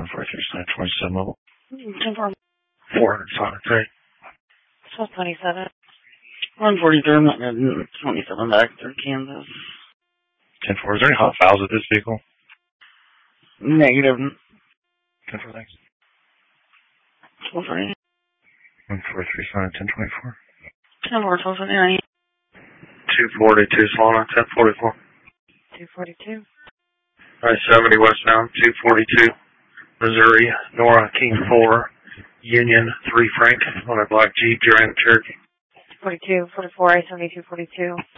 27 mobile. 10-4. 400 Sonic 3. So 27. 143, I'm not good. 27 back through Kansas. 10-4, is there any hot fouls at this vehicle? Negative. 10-4, thanks. 12-3. 143 Sonic 1024. 10-4, 12-29. 242 Solana 1044. 242. I-70 westbound 242. Missouri, Nora, King 4, Union 3 Frank on a black Jeep Grand Cherokee. 42, 44, I-72, 42.